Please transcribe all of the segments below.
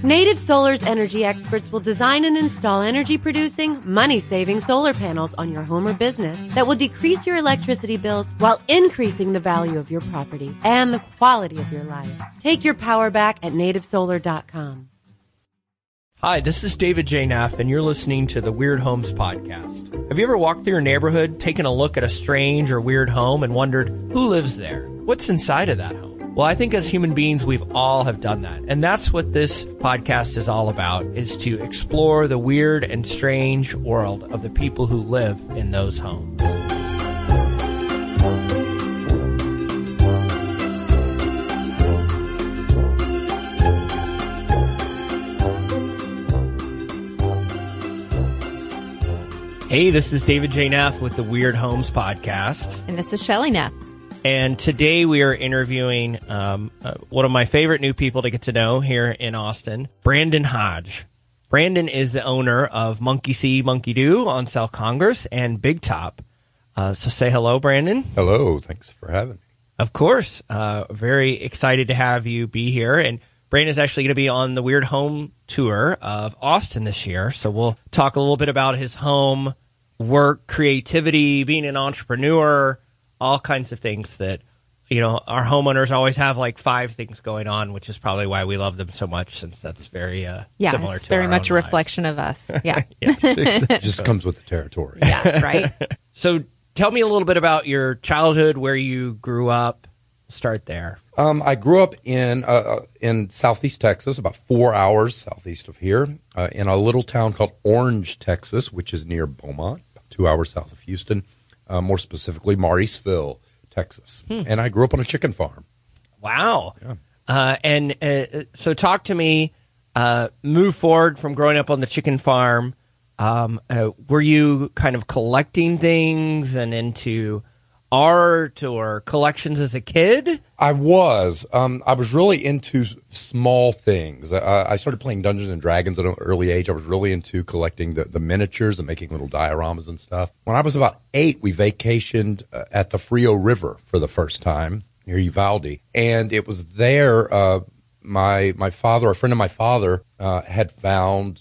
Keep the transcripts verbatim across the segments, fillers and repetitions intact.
Native Solar's energy experts will design and install energy-producing, money-saving solar panels on your home or business that will decrease your electricity bills while increasing the value of your property and the quality of your life. Take your power back at native solar dot com. Hi, this is David J. Neff, and you're listening to the Weird Homes Podcast. Have you ever walked through your neighborhood, taken a look at a strange or weird home, and wondered, who lives there? What's inside of that home? Well, I think as human beings, we've all have done that. And that's what this podcast is all about, is to explore the weird and strange world of the people who live in those homes. Hey, this is David J. Neff with the Weird Homes Podcast. And this is Shelley Neff. And today we are interviewing um, uh, one of my favorite new people to get to know here in Austin, Brandon Hodge. Brandon is the owner of Monkey See, Monkey Do on South Congress and Big Top. Uh, so say hello, Brandon. Hello. Thanks for having me. Of course. Uh, very excited to have you be here. And Brandon's actually going to be on the Weird Home Tour of Austin this year. So we'll talk a little bit about his home, work, creativity, being an entrepreneur, all kinds of things that, you know, our homeowners always have like five things going on, which is probably why we love them so much, since that's very uh, yeah, similar it's to very our much a own reflection lives. of us. Yeah. Yes, exactly. It just comes with the territory. Yeah, right. So tell me a little bit about your childhood, where you grew up. Start there. Um, I grew up in uh, in Southeast Texas, about four hours southeast of here, uh, in a little town called Orange, Texas, which is near Beaumont, about two hours south of Houston, uh, more specifically Mauriceville, Texas. Hmm. And I grew up on a chicken farm. Wow. Yeah. Uh, and uh, so talk to me, uh, move forward from growing up on the chicken farm. Um, uh, were you kind of collecting things and into art or collections as a kid? I was. Um, I was really into small things. Uh, I started playing Dungeons and Dragons at an early age. I was really into collecting the, the miniatures and making little dioramas and stuff. When I was about eight, we vacationed uh, at the Frio River for the first time near Uvalde. And it was there, uh, my my father, a friend of my father, uh, had found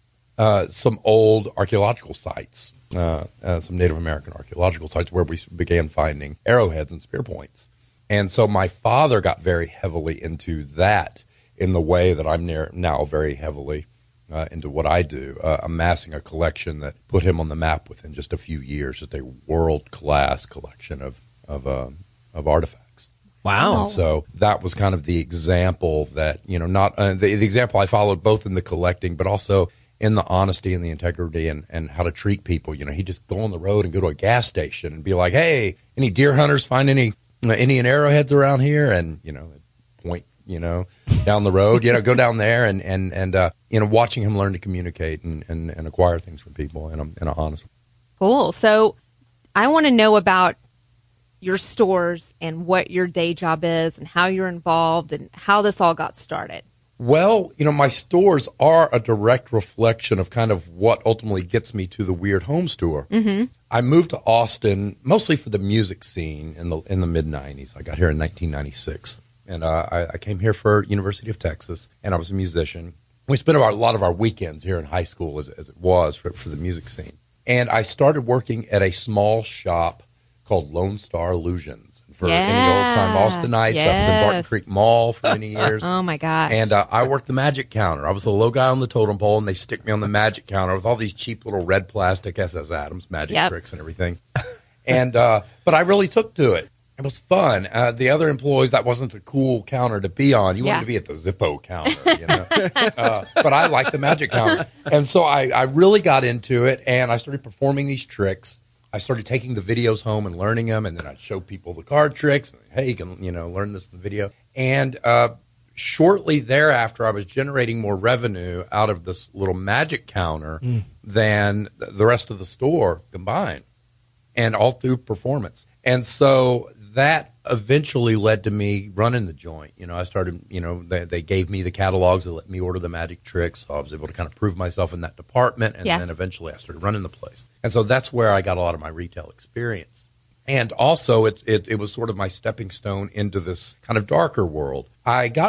uh, some old archaeological sites. Uh, uh, some Native American archaeological sites where we began finding arrowheads and spear points. And so my father got very heavily into that in the way that I'm near, now very heavily uh, into what I do, uh, amassing a collection that put him on the map within just a few years, just a world-class collection of of, uh, of artifacts. Wow. And so that was kind of the example that, you know, not uh, the, the example I followed both in the collecting, but also in the honesty and the integrity and, and how to treat people. You know, he'd just go on the road and go to a gas station and be like, hey, any deer hunters find any uh, Indian arrowheads around here? And, you know, point, you know, down the road, you know, go down there and, and, and uh, you know, watching him learn to communicate and, and, and acquire things from people in a, in a honest way. Cool. So I want to know about your stores and what your day job is and how you're involved and how this all got started. Well, you know, my stores are a direct reflection of kind of what ultimately gets me to the Weird Homes Tour. Mm-hmm. I moved to Austin mostly for the music scene in the in the mid nineties. I got here in nineteen ninety-six, and uh, I, I came here for University of Texas, and I was a musician. We spent about a lot of our weekends here in high school, as, as it was for, for the music scene. And I started working at a small shop called Lone Star Illusions. For yeah. any old-time Austinites, yes. I was in Barton Creek Mall for many years. Oh, my gosh. And uh, I worked the magic counter. I was the low guy on the totem pole, and they stick me on the magic counter with all these cheap little red plastic S S Adams magic yep. tricks and everything. And uh, but I really took to it. It was fun. Uh, the other employees, that wasn't the cool counter to be on. You yeah. wanted to be at the Zippo counter, you know. uh, but I liked the magic counter. And so I, I really got into it, and I started performing these tricks. I started taking the videos home and learning them, and then I'd show people the card tricks. And, hey, you can, you know, learn this in the video. And uh, shortly thereafter, I was generating more revenue out of this little magic counter mm. than the rest of the store combined, and all through performance. And so that eventually led to me running the joint. You know, I started, you know, they, they gave me the catalogs that let me order the magic tricks. So I was able to kind of prove myself in that department. And yeah. then eventually I started running the place. And so that's where I got a lot of my retail experience. And also it, it, it was sort of my stepping stone into this kind of darker world. I got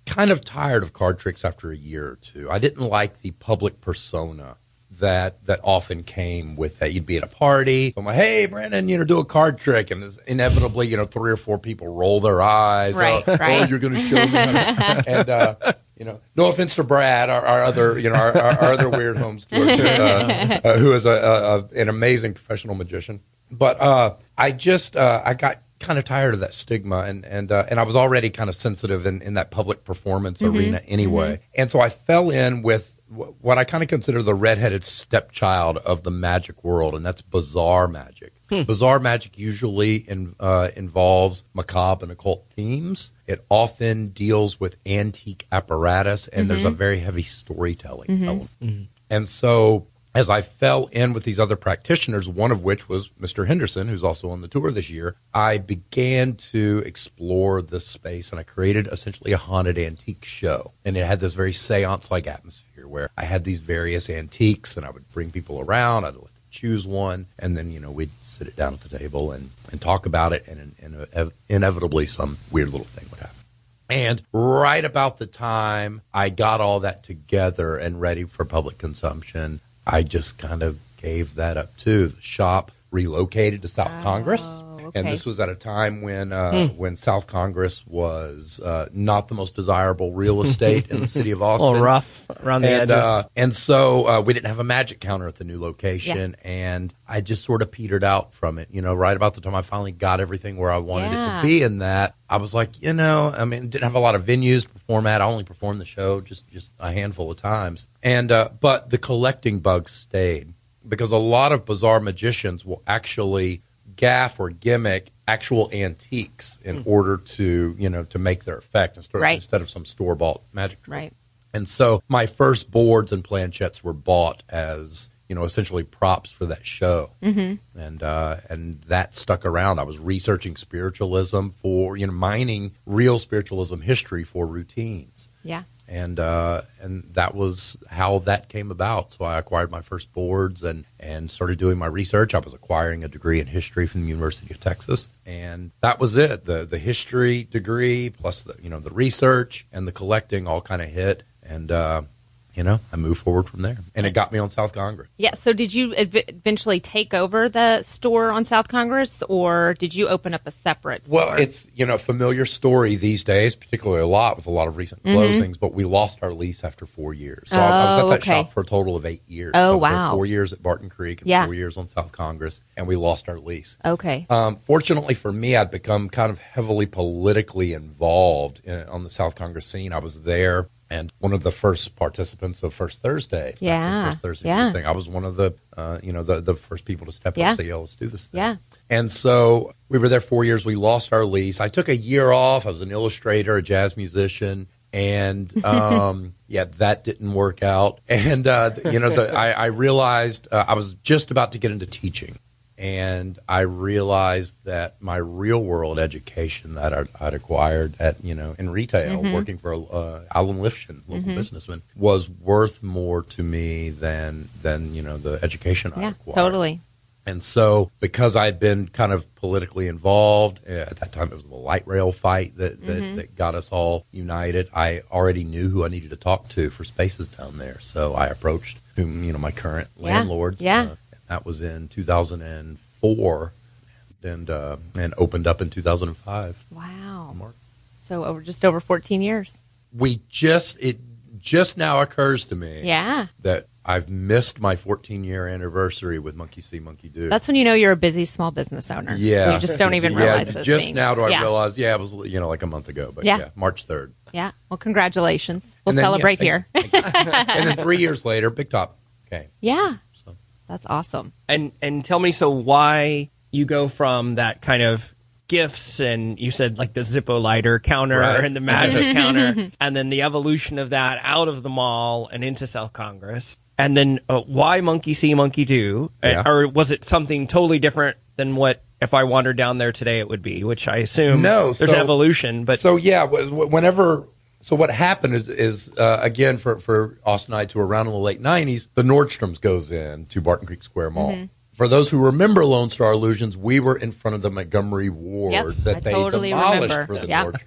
kind of tired of card tricks after a year or two. I didn't like the public persona that that often came with that. You'd be at a party. So I'm like, hey, Brandon, you know, do a card trick. And it's inevitably, you know, three or four people roll their eyes. Right, oh, right. oh, you're going to show me. How to, and, uh, you know, no offense to Brad, our, our other, you know, our, our, our other Weird Home steward, uh, uh, who is a, a, a, an amazing professional magician. But uh, I just, uh, I got kind of tired of that stigma, and and uh, and I was already kind of sensitive in, in that public performance mm-hmm. arena anyway. Mm-hmm. And so I fell in with w- what I kind of consider the redheaded stepchild of the magic world, and that's bizarre magic. Hmm. Bizarre magic usually in, uh, involves macabre and occult themes. It often deals with antique apparatus, and mm-hmm. there's a very heavy storytelling mm-hmm. element. Mm-hmm. And so as I fell in with these other practitioners, one of which was Mister Henderson, who's also on the tour this year, I began to explore this space, and I created essentially a haunted antique show. And it had this very seance-like atmosphere where I had these various antiques, and I would bring people around. I'd let them choose one, and then, you know, we'd sit it down at the table and, and talk about it, and, and uh, inevitably some weird little thing would happen. And right about the time I got all that together and ready for public consumption, I just kind of gave that up too. The shop relocated to South oh, Congress. Okay. And this was at a time when uh, mm. when South Congress was uh, not the most desirable real estate in the city of Austin. A little rough around the and, edges. Uh, and so uh, we didn't have a magic counter at the new location. Yeah. And I just sort of petered out from it. You know, right about the time I finally got everything where I wanted yeah. it to be in that, I was like, you know, I mean, didn't have a lot of venues to perform at. I only performed the show just, just a handful of times. And uh, but the collecting bug stayed, because a lot of bizarre magicians will actually gaff or gimmick actual antiques in mm. order to, you know, to make their effect instead, right. instead of some store-bought magic trick. Right. And so my first boards and planchettes were bought as, you know, essentially props for that show. Mm-hmm. And uh, and that stuck around. I was researching spiritualism for, you know, mining real spiritualism history for routines. Yeah. And uh, and that was how that came about. So I acquired my first boards and, and started doing my research. I was acquiring a degree in history from the University of Texas, and that was it. The the history degree plus the you know the research and the collecting all kind of hit, and uh, you know I moved forward from there. And it got me on South Congress. Yeah. So did you ev- eventually take over the store on South Congress, or did you open up a separate store? Well, it's, you know, a familiar story these days, particularly a lot with a lot of recent mm-hmm. closings, but we lost our lease after four years. So oh, I, I was at that okay. shop for a total of eight years. Oh, I was wow. there four years at Barton Creek and yeah. four years on South Congress, and we lost our lease. Okay. Um, fortunately for me, I'd become kind of heavily politically involved in, on the South Congress scene. I was there. And one of the first participants of First Thursday, yeah, First Thursday yeah. thing, I was one of the, uh, you know, the, the first people to step yeah. up and say, "Yeah, let's do this thing." Yeah. And so we were there four years. We lost our lease. I took a year off. I was an illustrator, a jazz musician, and um, yeah, that didn't work out. And uh, you know, the, I, I realized uh, I was just about to get into teaching. And I realized that my real world education that I'd, I'd acquired at, you know, in retail, mm-hmm. working for uh, Alan Lifshin, local mm-hmm. businessman, was worth more to me than, than you know, the education yeah, I acquired. Totally. And so because I'd been kind of politically involved, uh, at that time it was the light rail fight that, that, mm-hmm. that got us all united. I already knew who I needed to talk to for spaces down there. So I approached whom, you know, my current yeah. landlords. Yeah. Uh, That was in two thousand four, and uh, and opened up in two thousand five. Wow! So over just over fourteen years. We just it just now occurs to me, yeah, that I've missed my fourteen year anniversary with Monkey See, Monkey Do. That's when you know you're a busy small business owner. Yeah, you just don't even realize yeah, those just things. now do I yeah. realize? Yeah, it was you know like a month ago, but yeah, yeah March third. Yeah, well, congratulations. We'll then, celebrate yeah, thank, here. thank and then three years later, Big Top came. Yeah. That's awesome. And and tell me, so why you go from that kind of gifts, and you said like the Zippo lighter counter right. and the magic counter, and then the evolution of that out of the mall and into South Congress, and then uh, why Monkey See, Monkey Do, yeah. or was it something totally different than what if I wandered down there today it would be? Which I assume no, there's so, evolution, but so yeah, whenever. So what happened is, is uh, again, for, for Austin and I, to around in the late nineties, the Nordstrom's goes in to Barton Creek Square Mall. Mm-hmm. For those who remember Lone Star Illusions, we were in front of the Montgomery Ward yep, that I they totally demolished remember. for the yeah. Nordstrom's.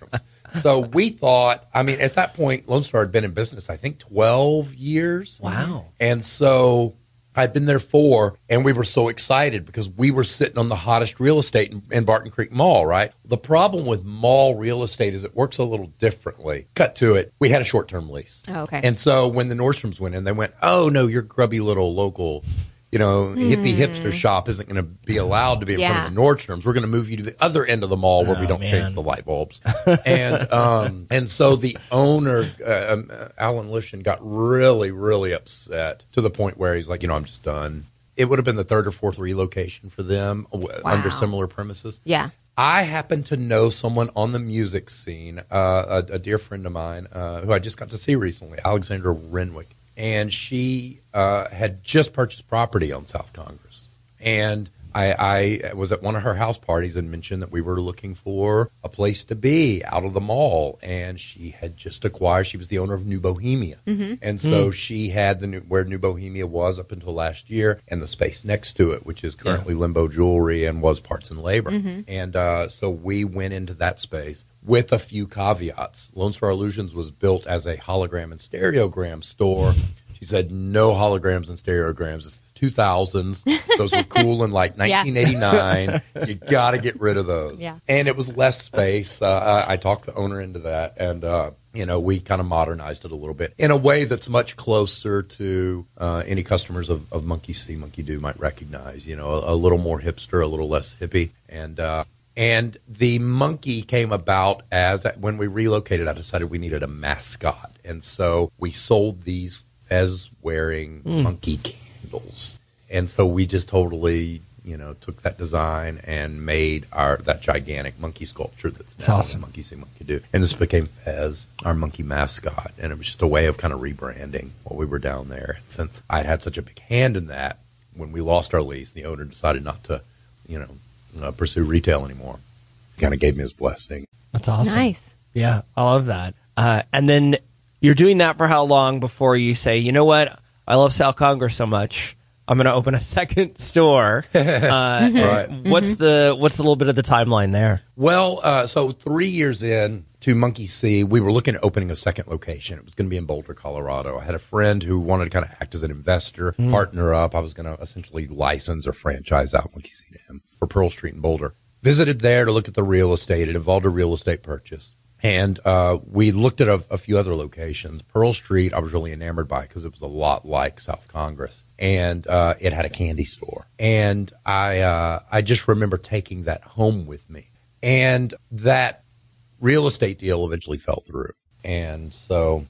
So we thought, I mean, at that point, Lone Star had been in business, I think, twelve years. Wow. And so I'd been there four, and we were so excited because we were sitting on the hottest real estate in, in Barton Creek Mall, right? The problem with mall real estate is it works a little differently. Cut to it. We had a short-term lease. Oh, okay. And so when the Nordstroms went in, they went, oh, no, your grubby little local, you know, hippie hipster shop isn't going to be allowed to be in Yeah. front of the Nordstroms. We're going to move you to the other end of the mall where Oh, we don't man. change the light bulbs. and um, and so the owner, uh, um, uh, Alan Lifshin, got really, really upset to the point where he's like, you know, I'm just done. It would have been the third or fourth relocation for them w- Wow. under similar premises. Yeah. I happen to know someone on the music scene, uh, a, a dear friend of mine, uh, who I just got to see recently, Alexandra Renwick. And she uh, had just purchased property on South Congress. And I, I was at one of her house parties and mentioned that we were looking for a place to be out of the mall. And she had just acquired, she was the owner of New Bohemia. Mm-hmm. And so she had the new, where New Bohemia was up until last year and the space next to it, which is currently Limbo Jewelry and was Parts and Labor. Mm-hmm. And uh, so we went into that space with a few caveats. Lone Star Illusions was built as a hologram and stereogram store. She said no holograms and stereograms. It's the two thousands. Those were cool in like nineteen eighty-nine. You got to get rid of those. Yeah. And it was less space. Uh, I, I talked the owner into that. And, uh, you know, we kind of modernized it a little bit in a way that's much closer to uh, any customers of, of Monkey See, Monkey Do might recognize, you know, a, a little more hipster, a little less hippie. And, uh, And the monkey came about as when we relocated, I decided we needed a mascot. And so we sold these fez-wearing mm. monkey candles. And so we just totally, you know, took that design and made our that gigantic monkey sculpture that's, that's now awesome. Monkey See, Monkey Do. And this became Fez, our monkey mascot. And it was just a way of kind of rebranding while we were down there. And since I'd had such a big hand in that, when we lost our lease, the owner decided not to, you know, Uh, pursue retail anymore. He kind of gave me his blessing. That's awesome. Nice. Yeah, I love that. Uh, and then you're doing that for how long before you say, you know what? I love South Congress so much. I'm going to open a second store. Uh, Right. What's the what's a little bit of the timeline there? Well, uh, so three years in to Monkey See, we were looking at opening a second location. It was going to be in Boulder, Colorado. I had a friend who wanted to kind of act as an investor, mm. partner up. I was going to essentially license or franchise out Monkey See to him for Pearl Street in Boulder. Visited there to look at the real estate. It involved a real estate purchase. And uh, we looked at a, a few other locations. Pearl Street, I was really enamored by because it was a lot like South Congress. And uh, it had a candy store. And I, uh, I just remember taking that home with me. And that real estate deal eventually fell through. And so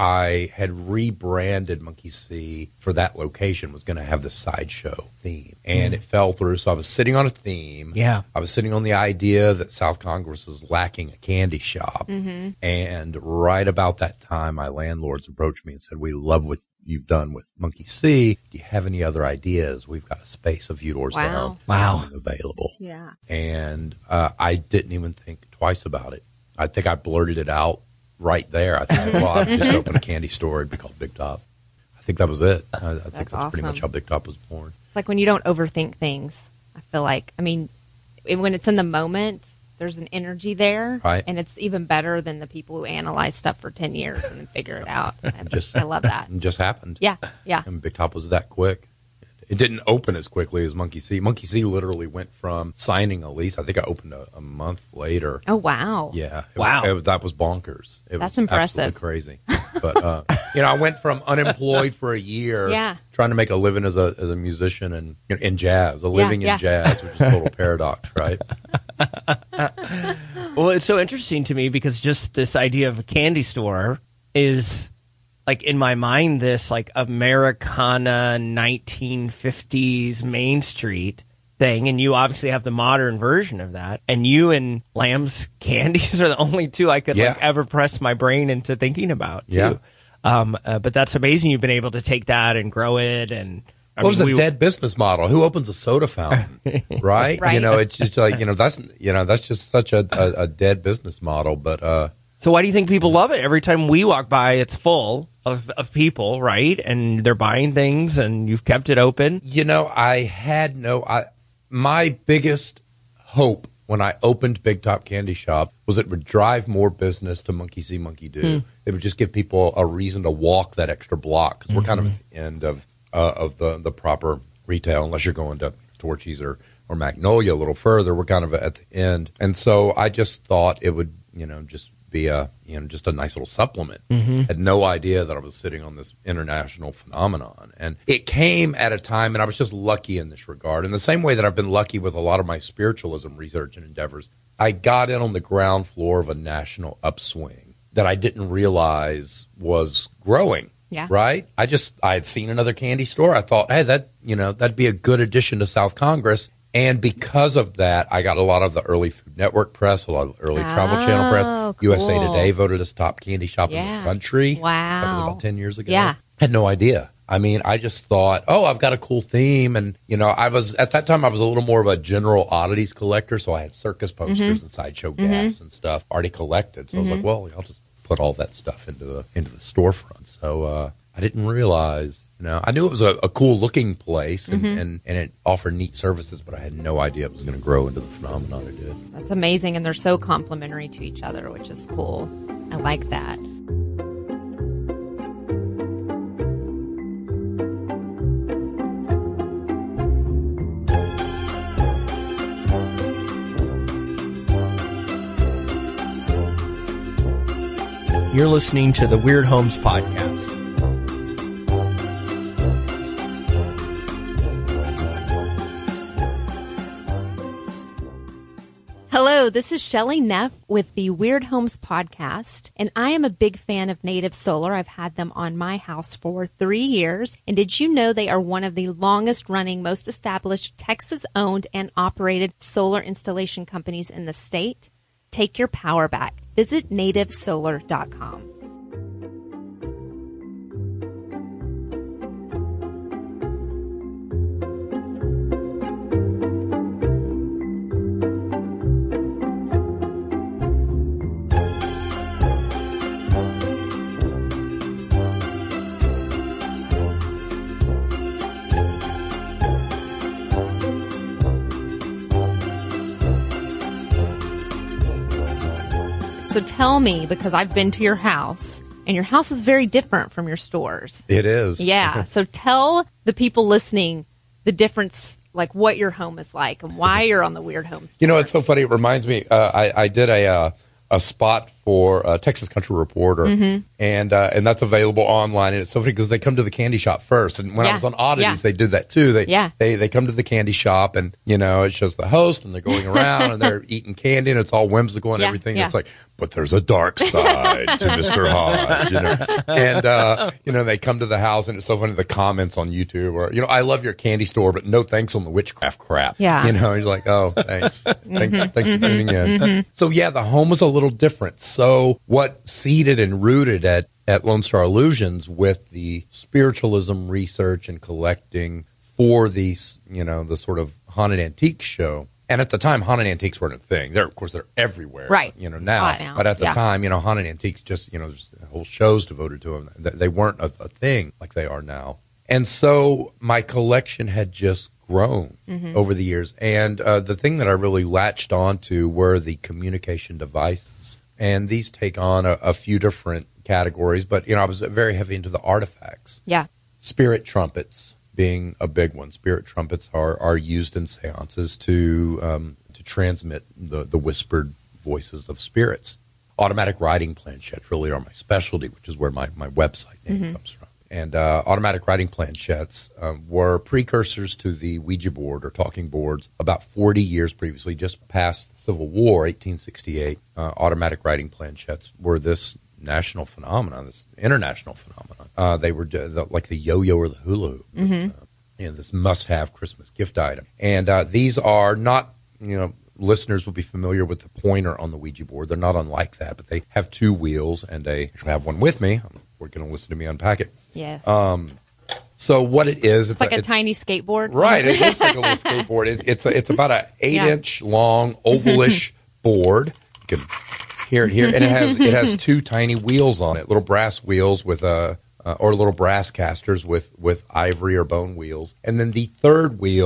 I had rebranded Monkey See for that location, was going to have the sideshow theme. And mm. it fell through. So I was sitting on a theme. Yeah. I was sitting on the idea that South Congress was lacking a candy shop. Mm-hmm. And right about that time, my landlords approached me and said, we love what you've done with Monkey See. Do you have any other ideas? We've got a space a few doors wow. down. Wow. Available. Yeah. And uh, I didn't even think twice about it. I think I blurted it out right there. I thought, well, I've just opened a candy store. It'd be called Big Top. I think that was it. I, I think that's, that's awesome. pretty much how Big Top was born. It's like when you don't overthink things. I feel like, I mean, when it's in the moment, there's an energy there. Right. And it's even better than the people who analyze stuff for ten years and then figure it out. I, just, I love that. It just happened. Yeah, yeah. And Big Top was that quick. It didn't open as quickly as Monkey See. Monkey See literally went from signing a lease. I think I opened a, a month later. Oh, wow. Yeah. It Wow. Was, it was, that was bonkers. It That's was impressive. Absolutely crazy. But, uh, you know, I went from unemployed for a year, Yeah. trying to make a living as a as a musician and in jazz, a living yeah. in jazz, which is a total paradox, right? Well, it's so interesting to me because just this idea of a candy store is like in my mind, this like Americana nineteen fifties Main Street thing. And you obviously have the modern version of that. And you and Lamb's Candies are the only two I could Yeah. like ever press my brain into thinking about too. Yeah. Um, uh, but that's amazing. You've been able to take that and grow it. And I What was mean, a we- dead business model? Who opens a soda fountain, right? Right. You know, it's just like, you know, that's, you know, that's just such a, a, a dead business model. But, uh, So why do you think people love it? Every time we walk by, it's full of, of people, right? And they're buying things and you've kept it open. you know, I had no, I, my biggest hope when I opened Big Top Candy Shop was it would drive more business to Monkey See, Monkey Do. Mm. It would just give people a reason to walk that extra block because we're mm-hmm. kind of at the end of uh, of the, the proper retail, unless you're going to Torchy's or, or Magnolia a little further. We're kind of at the end. And so I just thought it would, you know, just be a, you know, just a nice little supplement. Mm-hmm. Had no idea that I was sitting on this international phenomenon. And it came at a time, and I was just lucky in this regard. In the same way that I've been lucky with a lot of my spiritualism research and endeavors, I got in on the ground floor of a national upswing that I didn't realize was growing. Yeah. Right? I just, I had seen another candy store. I thought, hey, that, you know, that'd be a good addition to South Congress. And because of that, I got a lot of the early Food Network press, a lot of the early oh, Travel Channel press. Cool. U S A Today voted us top candy shop yeah. in the country. Wow. That was about ten years ago. Yeah. Had no idea. I mean, I just thought, oh, I've got a cool theme. And, you know, I was, at that time, I was a little more of a general oddities collector. So I had circus posters mm-hmm. and sideshow gaffs mm-hmm. and stuff already collected. So mm-hmm. I was like, well, I'll just put all that stuff into the, into the storefront. So, uh, I didn't realize, you know, I knew it was a, a cool looking place and, mm-hmm. and, and it offered neat services, but I had no idea it was going to grow into the phenomenon it did. That's amazing. And they're so complementary to each other, which is cool. I like that. You're listening to the Weird Homes Podcast. Hello, this is Shelley Neff with the Weird Homes Podcast, and I am a big fan of Native Solar. I've had them on my house for three years, and did you know they are one of the longest-running, most established, Texas-owned and operated solar installation companies in the state? Take your power back. Visit native solar dot com. So tell me, because I've been to your house, and your house is very different from your stores. It is. Yeah. So tell the people listening the difference, like what your home is like and why you're on the Weird Homes. You know, it's so funny. It reminds me, uh, I, I did a uh, a spot for uh, Texas Country Reporter, mm-hmm. and uh, and that's available online. And it's so funny because they come to the candy shop first. And when yeah. I was on Oddities, yeah. they did that too. They, yeah. they they come to the candy shop, and you know, it shows the host, and they're going around, and they're eating candy, and it's all whimsical and yeah. everything. Yeah. It's like, but there's a dark side to Mister Hodge, you know. And uh, you know, they come to the house, and it's so funny the comments on YouTube, or you know, I love your candy store, but no thanks on the witchcraft crap. Yeah. You know, you're like, oh, thanks, mm-hmm. thanks, thanks mm-hmm. for tuning in. Mm-hmm. So yeah, the home was a little different. So what seeded and rooted at, at Lone Star Illusions with the spiritualism research and collecting for these, you know, the sort of haunted antique show. And at the time, haunted antiques weren't a thing. They're, of course, they're everywhere. Right. You know, now. now. But at the yeah. time, you know, haunted antiques just, you know, there's whole shows devoted to them. They, they weren't a, a thing like they are now. And so my collection had just grown mm-hmm. over the years. And uh, the thing that I really latched onto were the communication devices. And these take on a, a few different categories, but, you know, I was very heavy into the artifacts. Yeah. Spirit trumpets being a big one. Spirit trumpets are, are used in seances to um, to transmit the, the whispered voices of spirits. Automatic writing planchettes really are my specialty, which is where my, my website name mm-hmm. comes from. And uh, automatic writing planchettes um, were precursors to the Ouija board or talking boards about forty years previously, just past the Civil War, eighteen sixty-eight. Uh, automatic writing planchettes were this national phenomenon, this international phenomenon. Uh, they were the, like the yo-yo or the hula hoop, this, mm-hmm. uh, you know, this must-have Christmas gift item. And uh, these are not, you know, listeners will be familiar with the pointer on the Ouija board. They're not unlike that, but they have two wheels, and they I have one with me. We're going to listen to me unpack it. Yes. Um, so what it is, it's, it's like a, a it, tiny skateboard. Right. It is like a little skateboard. It, it's a, it's about an eight yeah. inch long ovalish board. You can hear it here. And it has, it has two tiny wheels on it, little brass wheels with a, uh, or little brass casters with, with ivory or bone wheels. And then the third wheel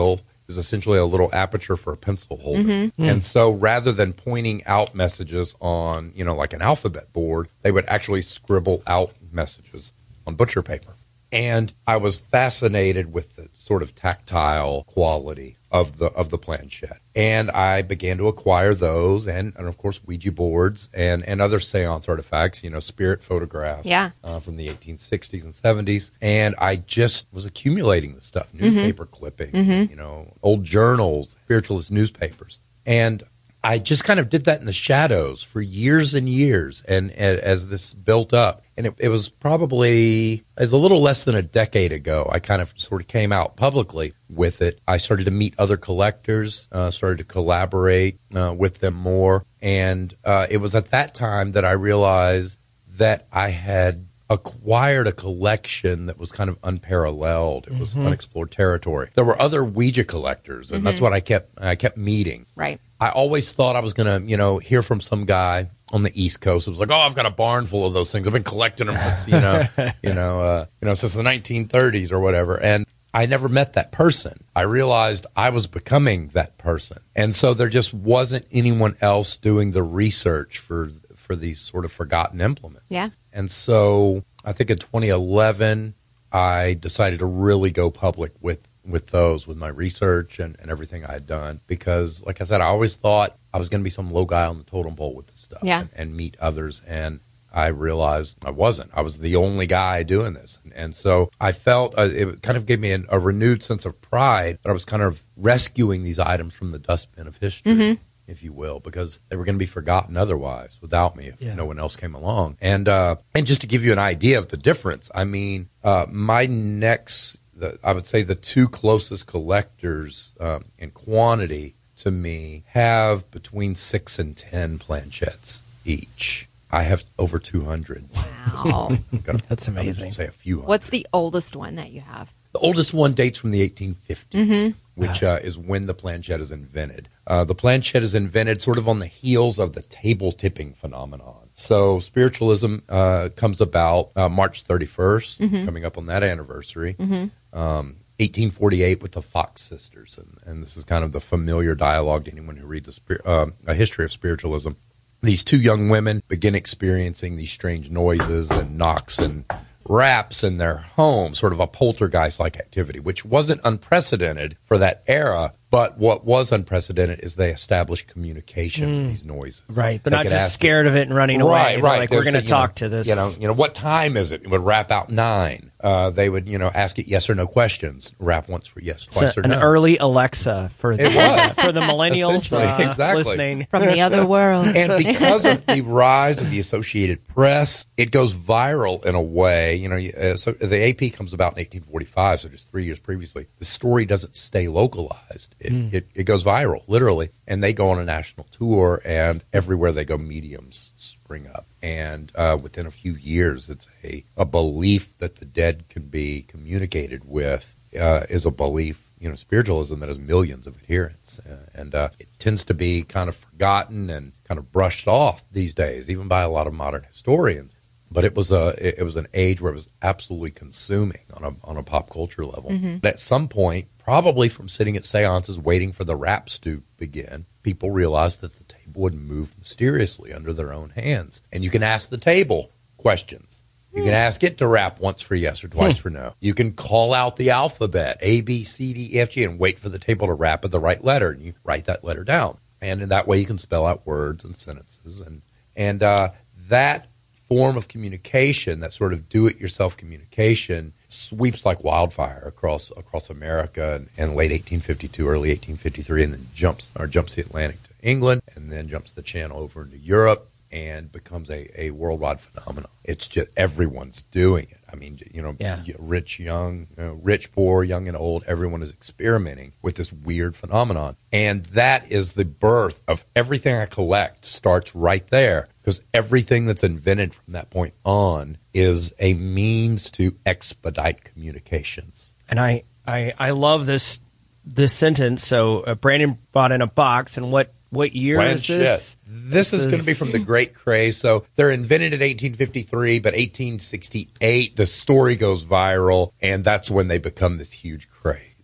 is essentially a little aperture for a pencil holder. Mm-hmm. And so rather than pointing out messages on, you know, like an alphabet board, they would actually scribble out messages on butcher paper. And I was fascinated with the sort of tactile quality of the of the planchette. And I began to acquire those and, and of course, Ouija boards and, and other seance artifacts, you know, spirit photographs yeah. uh, from the eighteen sixties and seventies. And I just was accumulating this stuff, newspaper mm-hmm. clippings, mm-hmm. you know, old journals, spiritualist newspapers. And I just kind of did that in the shadows for years and years, and, and as this built up. And it, it was probably, it was a little less than a decade ago, I kind of sort of came out publicly with it. I started to meet other collectors, uh, started to collaborate uh, with them more. And uh, it was at that time that I realized that I had acquired a collection that was kind of unparalleled. It was mm-hmm. unexplored territory. There were other Ouija collectors, and mm-hmm. that's what I kept I kept meeting. Right. I always thought I was going to, you know, hear from some guy on the East Coast. It was like, oh, I've got a barn full of those things. I've been collecting them since, you know, you know, uh, you know, since the nineteen thirties or whatever. And I never met that person. I realized I was becoming that person. And so there just wasn't anyone else doing the research for for these sort of forgotten implements. Yeah. And so I think in twenty eleven, I decided to really go public with with those, with my research and, and everything I had done. Because, like I said, I always thought I was going to be some low guy on the totem pole with this stuff yeah. and, and meet others. And I realized I wasn't. I was the only guy doing this. And, and so I felt uh, it kind of gave me an, a renewed sense of pride that I was kind of rescuing these items from the dustbin of history. Mm-hmm. if you will, because they were going to be forgotten otherwise without me if yeah. no one else came along. And uh, and just to give you an idea of the difference, I mean, uh, my next, the, I would say the two closest collectors um, in quantity to me have between six and ten planchettes each. I have over two hundred. Wow. That's amazing. I would say a few hundred. What's the oldest one that you have? The oldest one dates from the eighteen fifties, mm-hmm. which uh, is when the planchette is invented. Uh, the planchette is invented sort of on the heels of the table tipping phenomenon. So spiritualism uh, comes about uh, March thirty-first, mm-hmm. coming up on that anniversary, mm-hmm. um, eighteen forty-eight with the Fox sisters. And, and this is kind of the familiar dialogue to anyone who reads a, spir- uh, a history of spiritualism. These two young women begin experiencing these strange noises and knocks and raps in their home, sort of a poltergeist-like activity, which wasn't unprecedented for that era. But what was unprecedented is they established communication mm. with these noises. Right. They're they not just scared it. of it and running away. Right, right. Like, we're going to talk know, to this. You know, you know, what time is it? It would rap out nine. Uh, they would, you know, ask it yes or no questions. Rap once for yes, twice so or an no. An early Alexa for the, it was. for the millennials uh, exactly. listening. From the other world. And because of the rise of the Associated Press, it goes viral in a way. You know, uh, so the A P comes about in eighteen forty-five, so just three years previously. The story doesn't stay localized. It, mm. it, it goes viral, literally. And they go on a national tour, and everywhere they go, mediums spring up. And uh, within a few years, it's a, a belief that the dead can be communicated with uh, is a belief, you know, spiritualism that has millions of adherents. Uh, and uh, it tends to be kind of forgotten and kind of brushed off these days, even by a lot of modern historians. But it was a it was an age where it was absolutely consuming on a on a pop culture level. Mm-hmm. But at some point, probably from sitting at seances waiting for the raps to begin, people realized that the table would move mysteriously under their own hands. And you can ask the table questions. You can ask it to rap once for yes or twice for no. You can call out the alphabet, A, B, C, D, E, F, G, and wait for the table to rap at the right letter. And you write that letter down. And in that way, you can spell out words and sentences. And, and uh, that form of communication, that sort of do-it-yourself communication, sweeps like wildfire across across America in, in late eighteen fifty-two, early eighteen fifty-three, and then jumps or jumps the Atlantic to England, and then jumps the Channel over into Europe, and becomes a, a worldwide phenomenon. It's just everyone's doing it. I mean, you know, yeah. rich, young, you know, rich, poor, young and old, everyone is experimenting with this weird phenomenon. And that is the birth of everything I collect starts right there, because everything that's invented from that point on is a means to expedite communications. And I, I, I love this this sentence. So uh, Brandon brought in a box, and what What year Planchette. is this? This, this is, is going to be from the Great Craze. So they're invented in eighteen fifty-three, but eighteen sixty-eight, the story goes viral, and that's when they become this huge craze.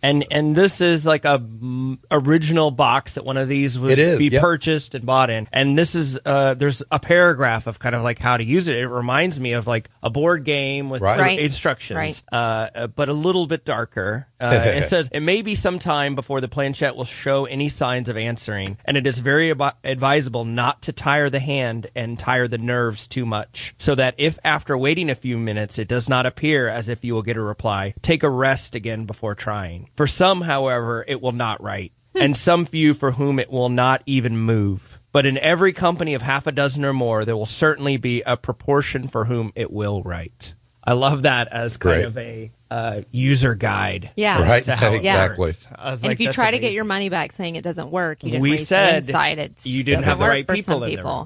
And and this is like a mm, original box that one of these would It is, be yep. purchased and bought in. And this is uh, there's a paragraph of kind of like how to use it. It reminds me of like a board game with Right. Right. instructions, Right. Uh, but a little bit darker. Uh, it says it may be some time before the planchette will show any signs of answering, and it is very ab- advisable not to tire the hand and tire the nerves too much, so that if after waiting a few minutes it does not appear as if you will get a reply, take a rest again before trying. For some, however, it will not write, and some few for whom it will not even move. But in every company of half a dozen or more, there will certainly be a proportion for whom it will write. I love that as kind Great. of a uh, user guide. Yeah. Right. to how it Exactly. works. I was And like, if you that's try to get amazing. your money back saying it doesn't work, you didn't We read the said inside. It you didn't doesn't have the work right for people some in the people. room.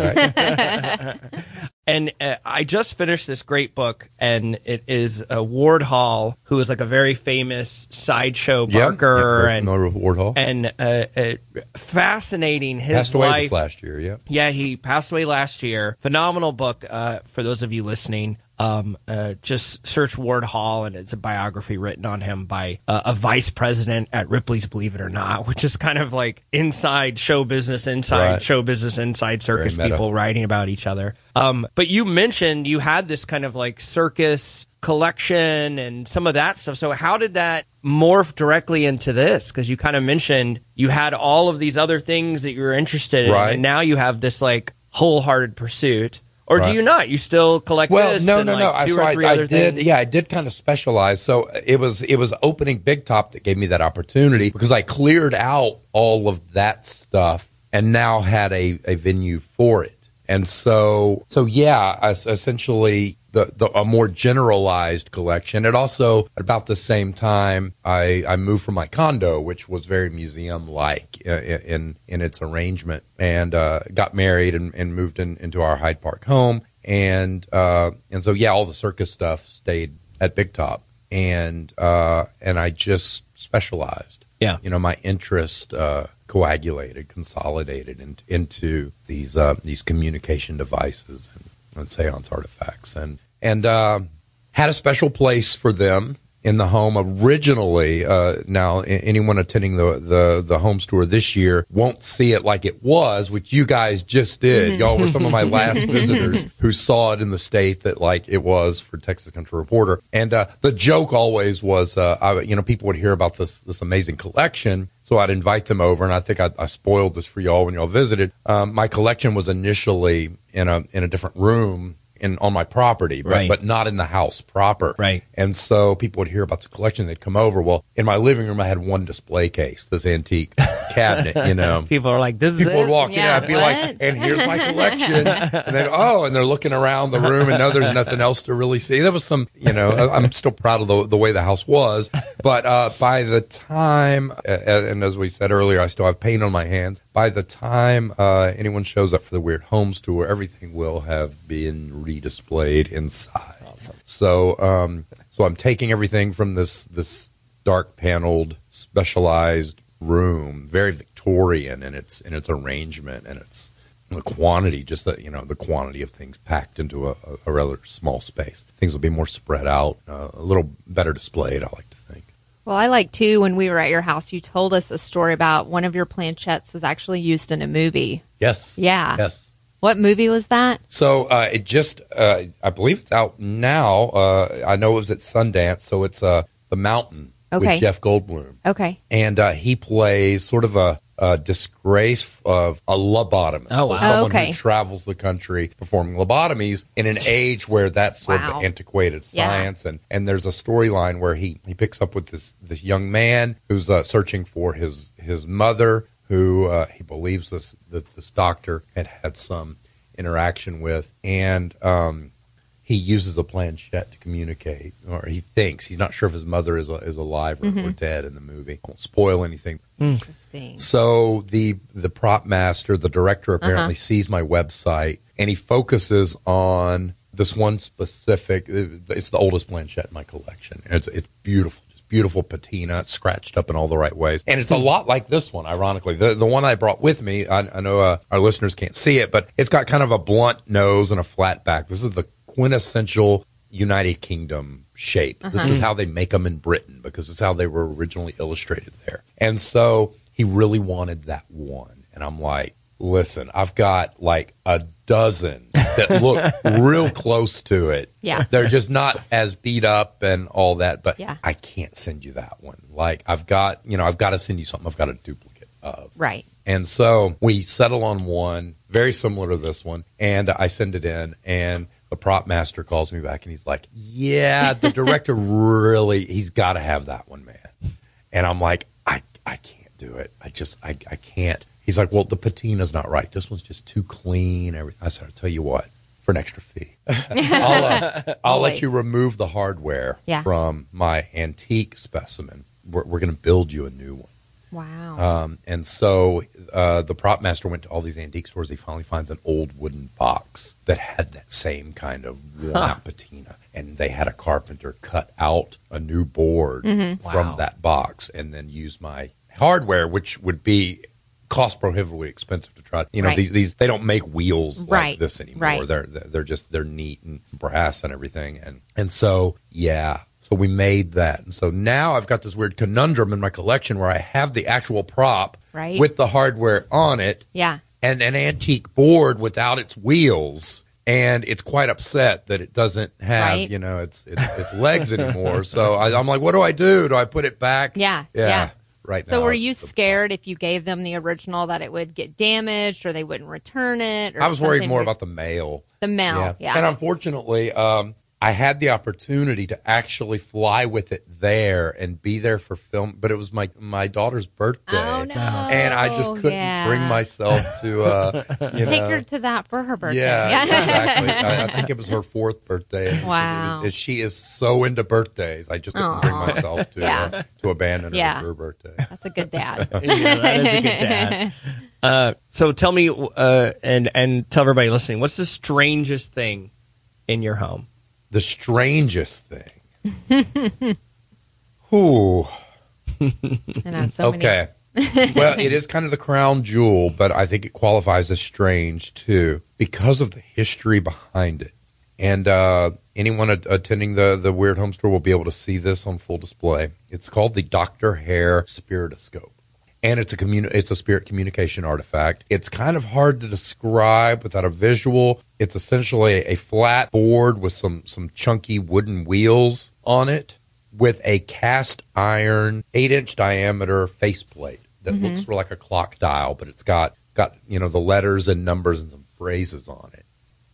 Yeah. And uh, I just finished this great book, and it is uh, Ward Hall, who is like a very famous sideshow Yep. barker, Very and familiar with Ward Hall. and uh, uh, fascinating. His Passed away life. this last year. Yeah. Yeah, he passed away last year. Phenomenal book uh, for those of you listening. Um, uh, just search Ward Hall, and it's a biography written on him by uh, a vice president at Ripley's Believe It or Not, which is kind of like inside show business, inside Right. show business, inside circus Very meta. people writing about each other. Um, but you mentioned you had this kind of like circus collection and some of that stuff. So how did that morph directly into this? Because you kind of mentioned you had all of these other things that you were interested in, Right. and now you have this like wholehearted pursuit. Or do Right. you not? You still collect Well, this no, and no, like no. I, two so or I, three I other did, things? yeah, I did kind of specialize. So it was, it was opening Big Top that gave me that opportunity because I cleared out all of that stuff and now had a, a venue for it. And so, so yeah, I, essentially the, the, a more generalized collection. It also, at about the same time, I, I moved from my condo, which was very museum-like uh, in, in its arrangement, and, uh, got married and, and moved in, into our Hyde Park home. And, uh, and so, yeah, all the circus stuff stayed at Big Top, and, uh, and I just specialized. Yeah. You know, my interest, uh, coagulated, consolidated in, into these, uh, these communication devices and, and seance artifacts, and, and, uh, had a special place for them in the home originally. Uh, now, anyone attending the, the, the home tour this year won't see it like it was, which you guys just did. Y'all were some of my last visitors who saw it in the state that like it was for Texas Country Reporter. And, uh, the joke always was, uh, I, you know, people would hear about this, this amazing collection. So I'd invite them over, and I think I, I spoiled this for y'all when y'all visited. Um, my collection was initially in a, in a different room in on my property, but, Right. but not in the house proper. Right. And so people would hear about the collection. They'd come over. Well, in my living room, I had one display case, this antique cabinet, you know. People are like, this is People it? would walk Yeah, in, I'd be what? like, and here's my collection. And then, oh, and they're looking around the room and no, there's nothing else to really see. There was some, you know, I- I'm still proud of the, the way the house was. But uh, by the time, uh, and as we said earlier, I still have paint on my hands. By the time uh, anyone shows up for the Weird Homes tour, everything will have been redisplayed inside. Awesome. So, um, so I'm taking everything from this this dark paneled, specialized room, very Victorian in its in its arrangement and its the quantity, just the you know the quantity of things packed into a, a rather small space. Things will be more spread out, uh, a little better displayed, I like to think. Well, I like too, when we were at your house, you told us a story about one of your planchettes was actually used in a movie. Yes. Yeah. Yes. What movie was that? So uh, it just, uh, I believe it's out now. Uh, I know it was at Sundance, so it's uh, The Mountain Okay. with Jeff Goldblum. Okay. And uh, he plays sort of a, a disgrace of a lobotomist. Oh, wow. So someone Oh, okay. who travels the country performing lobotomies in an age where that's sort Wow. of antiquated Yeah. science. And, and there's a storyline where he, he picks up with this, this young man who's uh, searching for his, his mother, who uh, he believes this that this doctor had had some interaction with. And um, he uses a planchette to communicate, or he thinks. He's not sure if his mother is is alive or, or dead in the movie. I won't spoil anything. Interesting. So the the prop master, the director, apparently Uh-huh. sees my website, and he focuses on this one specific. It's the oldest planchette in my collection. And it's it's beautiful. Beautiful patina, it's scratched up in all the right ways. And it's a lot like this one, ironically. The the one I brought with me, I, I know uh, our listeners can't see it, but it's got kind of a blunt nose and a flat back. This is the quintessential United Kingdom shape. Uh-huh. This is how they make them in Britain because it's how they were originally illustrated there. And so he really wanted that one. And I'm like, listen, I've got like a dozen that look real close to it. Yeah. They're just not as beat up and all that, but yeah. I can't send you that one. Like I've got, you know, I've got to send you something I've got a duplicate of. Right. And so we settle on one very similar to this one, and I send it in, and the prop master calls me back, and he's like, yeah, the director really, he's got to have that one, man. And I'm like, I I can't do it. I just, I, I can't. He's like, well, the patina's not right. This one's just too clean. Everything. I said, I'll tell you what, for an extra fee, I'll, uh, I'll let you remove the hardware yeah. from my antique specimen. We're, we're going to build you a new one. Wow. Um, and so uh, the prop master went to all these antique stores. He finally finds an old wooden box that had that same kind of worn out huh. patina. And they had a carpenter cut out a new board mm-hmm. from wow. that box and then use my hardware, which would be cost prohibitively expensive to try. You know, right. these, these, they don't make wheels like right. this anymore. Right. They're, they're just, they're neat and brass and everything. And, and so, yeah. So we made that. And so now I've got this weird conundrum in my collection where I have the actual prop right. with the hardware on it. Yeah. And an antique board without its wheels. And it's quite upset that it doesn't have, right. you know, its, its, its legs anymore. So I, I'm like, what do I do? Do I put it back? Yeah. Yeah. yeah. Right so now, were you scared if you gave them the original that it would get damaged or they wouldn't return it? Or I was worried more weird? about the mail. The mail, yeah. yeah. And unfortunately, um, I had the opportunity to actually fly with it there and be there for film, but it was my my daughter's birthday. Oh, no. And I just couldn't yeah. bring myself to uh, just you take know. her to that for her birthday. Yeah, yeah. exactly. I, I think it was her fourth birthday. And wow. She, was, she is so into birthdays. I just couldn't Aww. bring myself to yeah. uh, to abandon her yeah. for her birthday. That's a good dad. yeah, that is a good dad. Uh, so tell me, uh, and, and tell everybody listening, what's the strangest thing in your home? The strangest thing. Ooh. I know, so okay. Well, it is kind of the crown jewel, but I think it qualifies as strange too because of the history behind it. And uh, anyone a- attending the, the Weird Home Store will be able to see this on full display. It's called the Doctor Hare Spiritoscope. And it's a communi- it's a spirit communication artifact. It's kind of hard to describe without a visual. It's essentially a flat board with some, some chunky wooden wheels on it with a cast iron eight inch diameter faceplate that mm-hmm. looks like a clock dial, but it's got, got, you know, the letters and numbers and some phrases on it.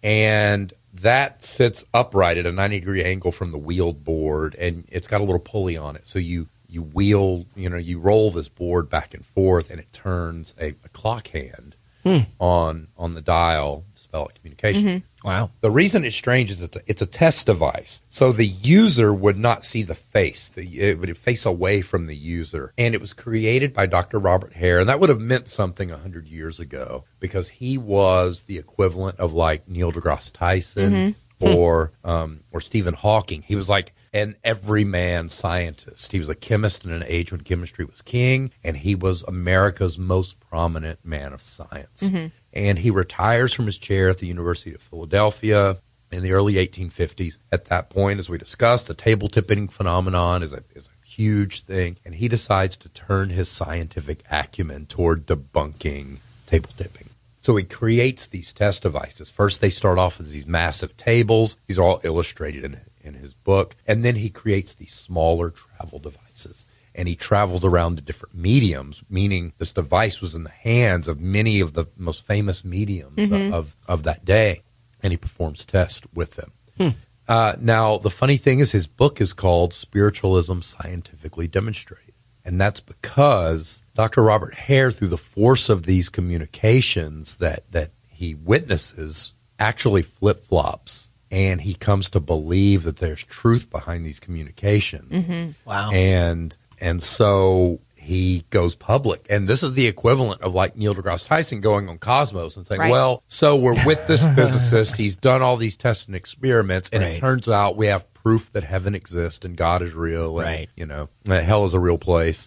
And that sits upright at a ninety degree angle from the wheeled board, and it's got a little pulley on it. So you, You wheel, you know, you roll this board back and forth, and it turns a, a clock hand hmm. on on the dial to spell out communication. Mm-hmm. Wow. The reason it's strange is it's a, it's a test device. So the user would not see the face. The, it would face away from the user. And it was created by Doctor Robert Hare, and that would have meant something one hundred years ago because he was the equivalent of like Neil deGrasse Tyson mm-hmm. or um, or Stephen Hawking. He was like an everyman scientist. He was a chemist in an age when chemistry was king, and he was America's most prominent man of science. Mm-hmm. And he retires from his chair at the University of Philadelphia in the early eighteen fifties. At that point, as we discussed, the table tipping phenomenon is a, is a huge thing, and he decides to turn his scientific acumen toward debunking table tipping. So he creates these test devices. First, they start off as these massive tables. These are all illustrated in it. in his book, and then he creates these smaller travel devices, and he travels around to different mediums, meaning this device was in the hands of many of the most famous mediums mm-hmm. of, of that day, and he performs tests with them. Hmm. Uh, now, the funny thing is his book is called Spiritualism Scientifically Demonstrated, and that's because Doctor Robert Hare, through the force of these communications that, that he witnesses, actually flip-flops. And he comes to believe that there's truth behind these communications. Mm-hmm. Wow. And and so he goes public. And this is the equivalent of like Neil deGrasse Tyson going on Cosmos and saying, right. well, so we're with this physicist. He's done all these tests and experiments. And right. it turns out we have proof that heaven exists and God is real. And, right. you know, that hell is a real place.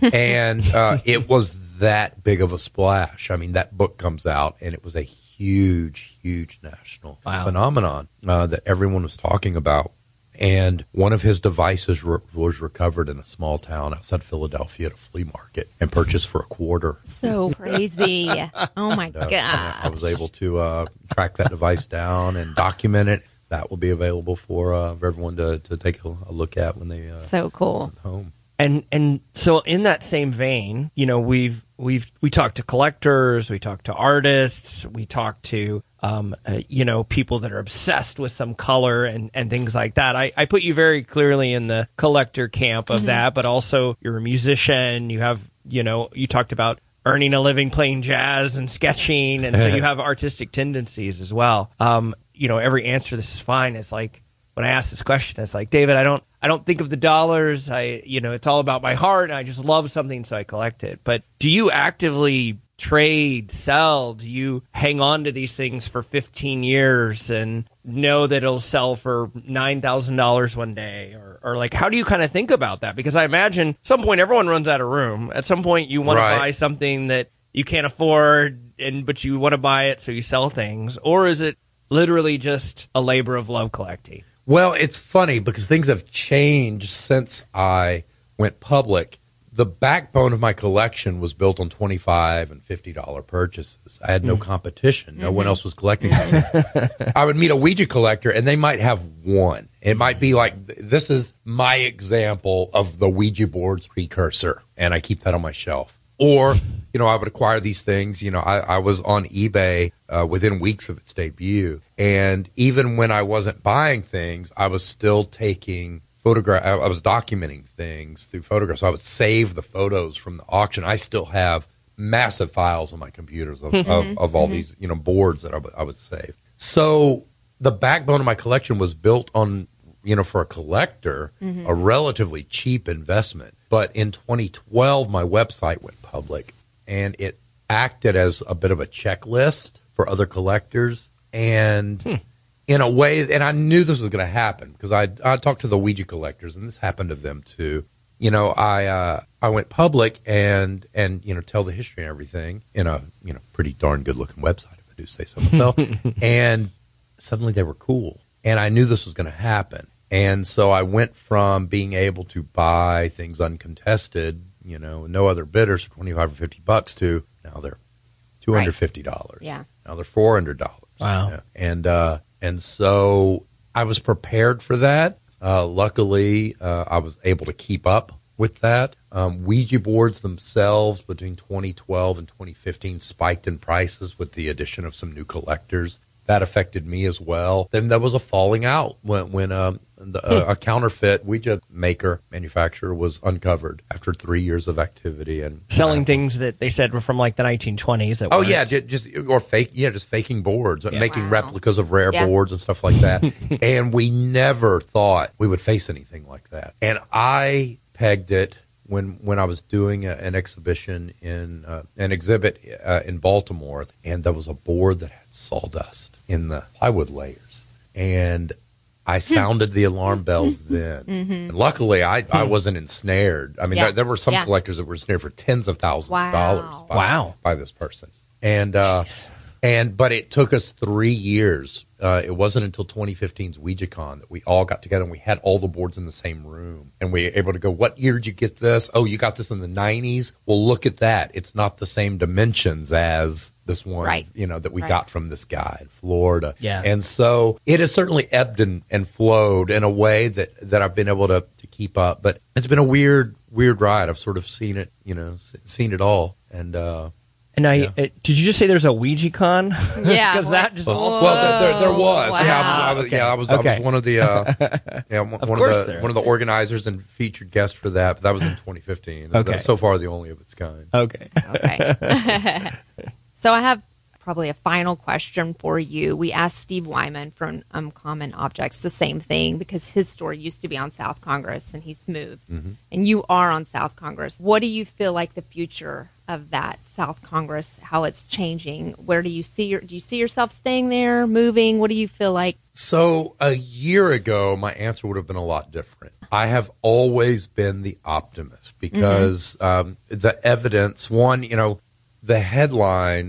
And uh, it was that big of a splash. I mean, that book comes out and it was a huge, huge national wow. phenomenon uh, that everyone was talking about. And one of his devices re- was recovered in a small town outside Philadelphia at a flea market and purchased for a quarter. So crazy. Oh, my And, uh, God. I was able to uh, track that device down and document it. That will be available for, uh, for everyone to, to take a, a look at when they uh, So cool. visit home. And and so in that same vein, you know, we've we've we talked to collectors, we talked to artists, we talked to um, uh, you know, people that are obsessed with some color and, and things like that. I, I put you very clearly in the collector camp of mm-hmm. that, but also you're a musician. You have, you know, you talked about earning a living playing jazz and sketching, and so you have artistic tendencies as well. Um, you know, every answer to this is fine. It's like when I ask this question, it's like, David, I don't. I don't think of the dollars. I, you know, it's all about my heart, and I just love something, so I collect it. But do you actively trade, sell? Do you hang on to these things for fifteen years and know that it'll sell for nine thousand dollars one day? Or, or like, how do you kind of think about that? Because I imagine at some point everyone runs out of room. At some point you want right. to buy something that you can't afford, and but you want to buy it, so you sell things. Or is it literally just a labor of love collecting? Well, it's funny because things have changed since I went public. The backbone of my collection was built on twenty-five dollars and fifty dollars purchases. I had no competition. No mm-hmm. one else was collecting things. I would meet a Ouija collector, and they might have one. It might be like, this is my example of the Ouija board's precursor, and I keep that on my shelf. Or, you know, I would acquire these things. You know, I, I was on eBay uh, within weeks of its debut. And even when I wasn't buying things, I was still taking photograph. I was documenting things through photographs. So I would save the photos from the auction. I still have massive files on my computers of, mm-hmm. of, of all mm-hmm. these, you know, boards that I, w- I would save. So the backbone of my collection was built on, you know, for a collector, mm-hmm. a relatively cheap investment. But in twenty twelve, my website went public, and it acted as a bit of a checklist for other collectors. And hmm. in a way, and I knew this was going to happen because I I talked to the Ouija collectors, and this happened to them too. You know, I uh, I went public and and you know tell the history and everything in a you know pretty darn good looking website, if I do say so myself. And suddenly they were cool, and I knew this was going to happen. And so I went from being able to buy things uncontested, you know, no other bidders for twenty-five or fifty bucks to now they're two hundred fifty dollars. Right. Yeah. Now they're four hundred dollars. Wow. You know? And, uh, and so I was prepared for that. Uh, luckily, uh, I was able to keep up with that. Um, Ouija boards themselves between twenty twelve and twenty fifteen spiked in prices with the addition of some new collectors. That affected me as well. Then there was a falling out when, when um, the, uh, a counterfeit Ouija maker manufacturer was uncovered after three years of activity and selling uh, things that they said were from like the nineteen twenties. That oh weren't. yeah, just, just or fake, yeah, just faking boards, Yeah. making Wow. replicas of rare Yeah. boards and stuff like that. And we never thought we would face anything like that. And I pegged it. When when I was doing a, an exhibition in uh, an exhibit uh, in Baltimore, and there was a board that had sawdust in the plywood layers, and I sounded the alarm bells then. Mm-hmm. And luckily, I, I wasn't ensnared. I mean, Yeah. there, there were some Yeah. collectors that were ensnared for tens of thousands Wow. of dollars by, Wow. by this person, and uh, and but it took us three years. Uh, it wasn't until twenty fifteen's WouijaCon that we all got together and we had all the boards in the same room. And we were able to go, what year did you get this? Oh, you got this in the nineties? Well, look at that. It's not the same dimensions as this one, Right. you know, that we Right. got from this guy in Florida. Yes. And so it has certainly ebbed and, and flowed in a way that, that I've been able to, to keep up. But it's been a weird, weird ride. I've sort of seen it, you know, s- seen it all. And, uh, And I, Yeah. uh, did you just say there's a WouijaCon? Yeah. Because that just Well, well there, there, there was. Wow. Yeah, I was. I was Okay. Yeah, I was, Okay. I was one of the. Uh, yeah, one of, course the there one of the is. organizers and featured guest for that. But that was in twenty fifteen. Okay. That's so far the only of its kind. Okay. Okay. So I have probably a final question for you. We asked Steve Wyman from Uncommon Objects the same thing because his store used to be on South Congress and he's moved. Mm-hmm. And you are on South Congress. What do you feel like the future of that South Congress, how it's changing? Where do you see your, do you see yourself staying there, moving? What do you feel like? So a year ago, my answer would have been a lot different. I have always been the optimist because mm-hmm. um, the evidence, one, you know, the headlines,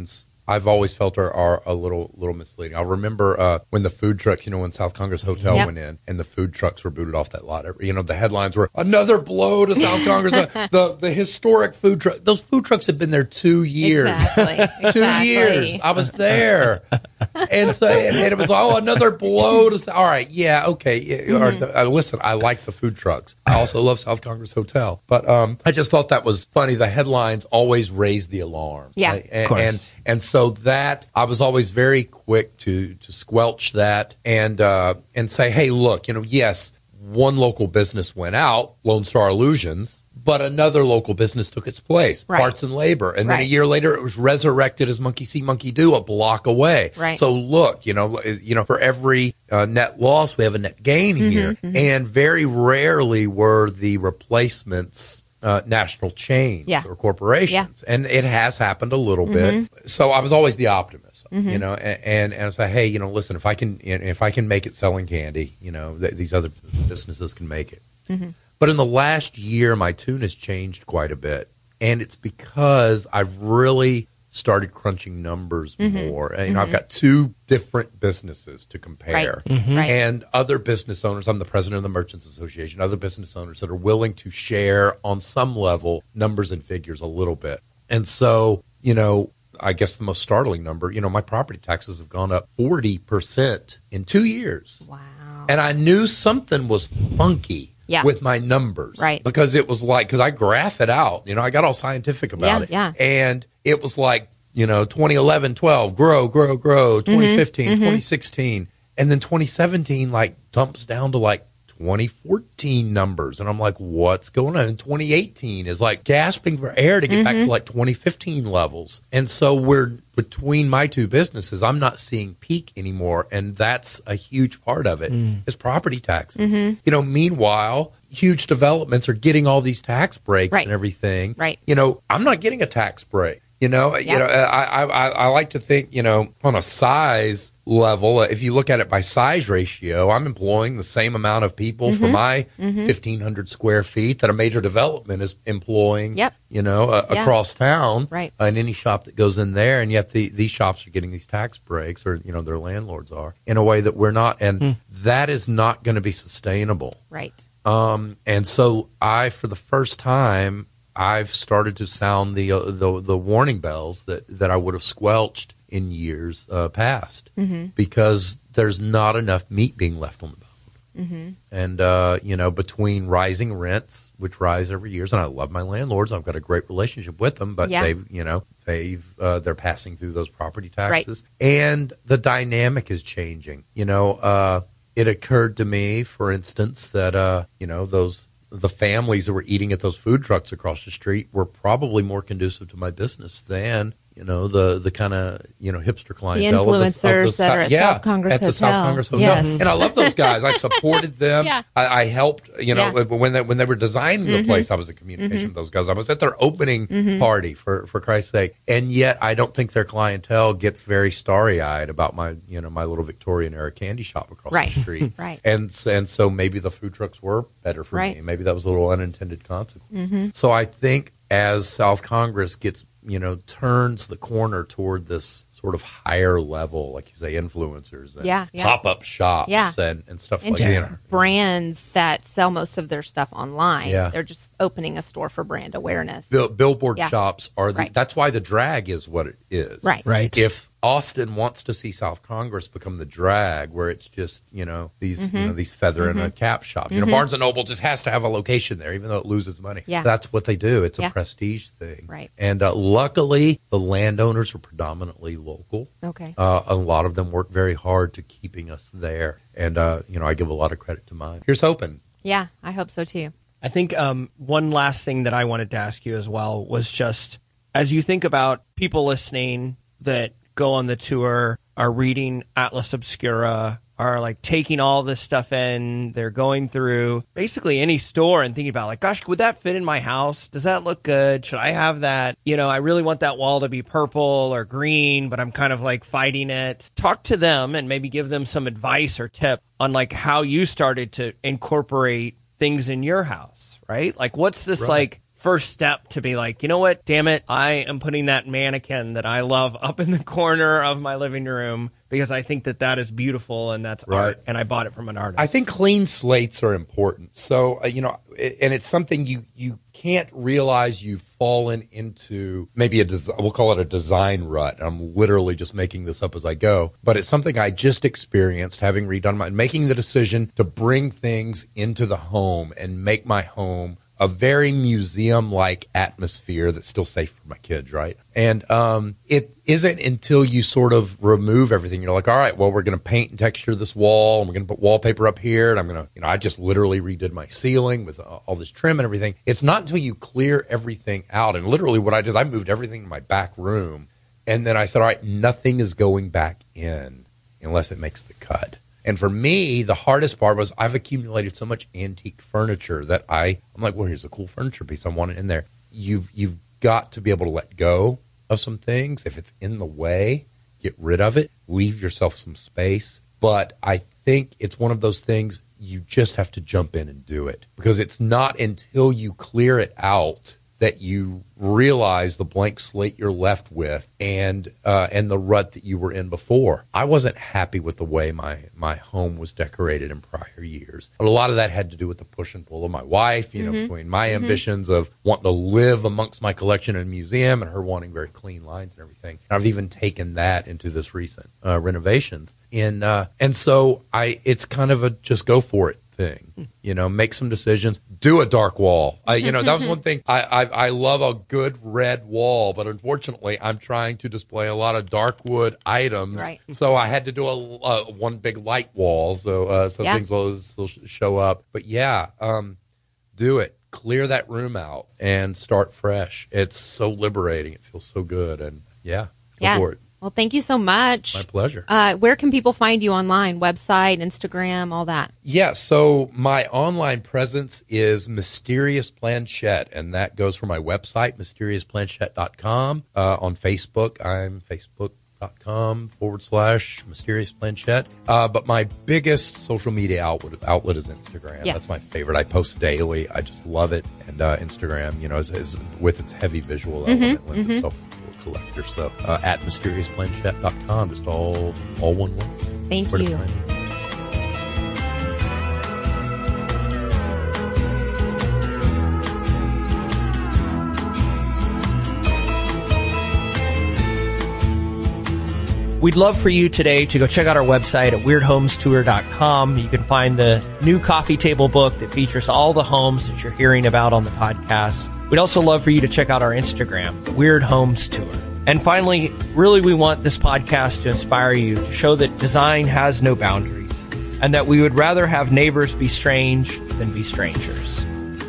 I've always felt are, are a little little misleading. I remember uh, when the food trucks, you know, when South Congress Hotel yep. went in and the food trucks were booted off that lot. You know, the headlines were another blow to South Congress. the, the the historic food truck. Those food trucks have been there two years. Exactly. two exactly. years. I was there, and so and, and it was oh another blow to. All right, yeah, okay. Yeah, mm-hmm. the, uh, listen, I like the food trucks. I also love South Congress Hotel, but um, I just thought that was funny. The headlines always raise the alarm. Yeah, right? and, and and so that I was always very quick to to squelch that and uh, and say, hey, look, you know, yes, one local business went out, Lone Star Illusions, but another local business took its place, right. Parts and Labor, and right. then a year later it was resurrected as Monkey See, Monkey Do, a block away. Right. So look, you know, you know, for every uh, net loss, we have a net gain mm-hmm, here, mm-hmm. and very rarely were the replacements Uh, national chains yeah. or corporations. Yeah. And it has happened a little mm-hmm. bit. So I was always the optimist, mm-hmm. you know, and, and, and I say, hey, you know, listen, if I can, if I can make it selling candy, you know, th- these other businesses can make it. Mm-hmm. But in the last year, my tune has changed quite a bit. And it's because I've really started crunching numbers mm-hmm. more. And, you know, mm-hmm. I've got two different businesses to compare. Right. Mm-hmm. Right. And other business owners, I'm the president of the Merchants Association, other business owners that are willing to share on some level numbers and figures a little bit. And so, you know, I guess the most startling number, you know, my property taxes have gone up forty percent in two years. Wow. And I knew something was funky. Yeah. With my numbers. Right. Because it was like, because I graph it out, you know, I got all scientific about yeah, it. Yeah. And it was like, you know, twenty eleven, twelve, grow, grow, grow, twenty fifteen, mm-hmm. twenty sixteen. And then twenty seventeen, like, dumps down to like twenty fourteen numbers. And I'm like, what's going on? And twenty eighteen is like gasping for air to get mm-hmm. back to like twenty fifteen levels. And so we're between my two businesses, I'm not seeing peak anymore. And that's a huge part of it mm. is property taxes. Mm-hmm. You know, meanwhile, huge developments are getting all these tax breaks right. and everything. Right. You know, I'm not getting a tax break. You know, yep. you know, I, I I like to think, you know, on a size level, if you look at it by size ratio, I'm employing the same amount of people mm-hmm. for my mm-hmm. fifteen hundred square feet that a major development is employing, yep. you know, uh, yeah. across town, right. uh, in any shop that goes in there. And yet the, these shops are getting these tax breaks, or, you know, their landlords are, in a way that we're not. And mm. that is not going to be sustainable. Right. Um, and so I, for the first time, I've started to sound the uh, the, the warning bells that, that I would have squelched in years uh, past mm-hmm. because there's not enough meat being left on the bone. Mm-hmm. And, uh, you know, between rising rents, which rise every year, and I love my landlords, I've got a great relationship with them, but yeah. they've, you know, they've, uh, they're passing through those property taxes. Right. And the dynamic is changing. You know, uh, it occurred to me, for instance, that, uh, you know, those, the families that were eating at those food trucks across the street were probably more conducive to my business than, you know, the, the kind of, you know, hipster clientele. The influencers of the, of the, that are at yeah, South Congress at the Hotel. South Congress Hotel. Yes. And I love those guys. I supported them. yeah. I, I helped, you know, yeah. when they, when they were designing the mm-hmm. place, I was in communication mm-hmm. with those guys. I was at their opening mm-hmm. party, for, for Christ's sake. And yet I don't think their clientele gets very starry-eyed about my, you know, my little Victorian era candy shop across right. the street. right. And, and so maybe the food trucks were better for right. me. Maybe that was a little unintended consequence. Mm-hmm. So I think as South Congress gets, you know, turns the corner toward this sort of higher level, like you say, influencers and yeah, yeah. pop-up shops yeah. and, and stuff and like just that. brands that sell most of their stuff online. Yeah. They're just opening a store for brand awareness. Bill, billboard yeah. shops are the, right. that's why the drag is what it is. Right. Right. If Austin wants to see South Congress become the drag, where it's just, you know, these mm-hmm. you know these feather mm-hmm. and a cap shops. Mm-hmm. You know, Barnes and Noble just has to have a location there, even though it loses money. Yeah. That's what they do. It's yeah. a prestige thing. Right. And uh, luckily, the landowners are predominantly local. Okay. Uh, a lot of them work very hard to keeping us there. And, uh, you know, I give a lot of credit to mine. Here's hoping. Yeah, I hope so too. I think um, one last thing that I wanted to ask you as well was just, as you think about people listening that go on the tour, are reading Atlas Obscura, are like taking all this stuff in, they're going through basically any store and thinking about like, gosh, would that fit in my house? Does that look good? Should I have that? You know, I really want that wall to be purple or green, but I'm kind of like fighting it. Talk to them and maybe give them some advice or tip on like how you started to incorporate things in your house, right? Like what's this Right. like first step to be like, you know what, damn it, I am putting that mannequin that I love up in the corner of my living room because I think that that is beautiful and that's Right. art, and I bought it from an artist. I think clean slates are important. So, uh, you know, and it's something you, you can't realize you've fallen into maybe a, des- we'll call it a design rut. I'm literally just making this up as I go, but it's something I just experienced having redone my, making the decision to bring things into the home and make my home a very museum-like atmosphere that's still safe for my kids, right? And um, it isn't until you sort of remove everything. You're like, all right, well, we're going to paint and texture this wall, and we're going to put wallpaper up here, and I'm going to, you know, I just literally redid my ceiling with all this trim and everything. It's not until you clear everything out, and literally what I did, I moved everything in my back room, and then I said, all right, nothing is going back in unless it makes the cut. And for me, the hardest part was I've accumulated so much antique furniture that I, I'm like, well, here's a cool furniture piece. I want it in there. You've, you've got to be able to let go of some things. If it's in the way, get rid of it. Leave yourself some space. But I think it's one of those things you just have to jump in and do it, because it's not until you clear it out that you realize the blank slate you're left with and uh, and the rut that you were in before. I wasn't happy with the way my, my home was decorated in prior years. But a lot of that had to do with the push and pull of my wife, you know, mm-hmm. between my mm-hmm. ambitions of wanting to live amongst my collection in a museum and her wanting very clean lines and everything. And I've even taken that into this recent uh, renovations. In, uh, and so I it's kind of a just go for it thing, you know, make some decisions, do a dark wall. I, you know, that was one thing. I, I I love a good red wall, but unfortunately, I'm trying to display a lot of dark wood items, right. so I had to do a, a one big light wall, so uh, so yeah. things will, will show up. But yeah, um, do it. Clear that room out and start fresh. It's so liberating. It feels so good, and yeah, go yeah. for it. Well, thank you so much. My pleasure. Uh, where can people find you online? Website, Instagram, all that? Yeah, so my online presence is Mysterious Planchette, and that goes from my website, mysterious planchette dot com. Uh, on Facebook, I'm facebook.com forward slash Mysterious Planchette. Uh, but my biggest social media outlet, outlet is Instagram. Yes. That's my favorite. I post daily. I just love it. And uh, Instagram, you know, is, is with its heavy visual element, Mm-hmm, lends mm-hmm. itself collector. So uh, at mysterious planchette dot com, just all all one word. Thank Where to you. find me. We'd love for you today to go check out our website at weird homes tour dot com. You can find the new coffee table book that features all the homes that you're hearing about on the podcast. We'd also love for you to check out our Instagram, Weird Homes Tour. And finally, really, we want this podcast to inspire you to show that design has no boundaries and that we would rather have neighbors be strange than be strangers.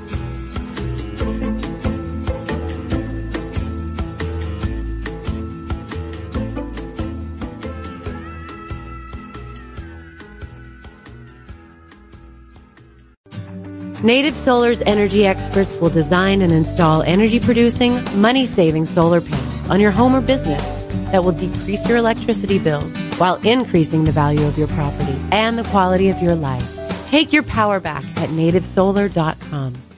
Native Solar's energy experts will design and install energy-producing, money-saving solar panels on your home or business that will decrease your electricity bills while increasing the value of your property and the quality of your life. Take your power back at native solar dot com.